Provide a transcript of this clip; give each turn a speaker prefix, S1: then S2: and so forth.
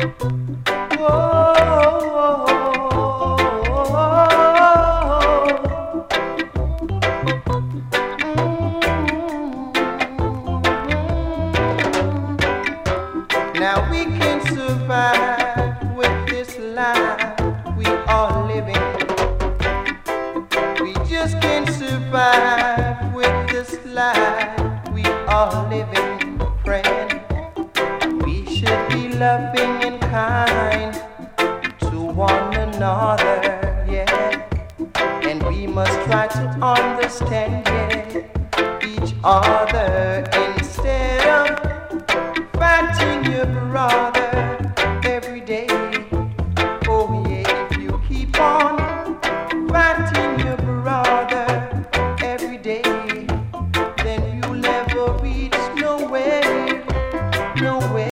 S1: Now we can survive with this life we are living. We just can't survive with this life we are living, friend. We should be loving and kind to one another, yeah. And we must try to understand, yeah, each other instead of fighting your brother every day. Oh yeah, if you keep on fighting your brother every day, then you'll never reach nowhere, nowhere.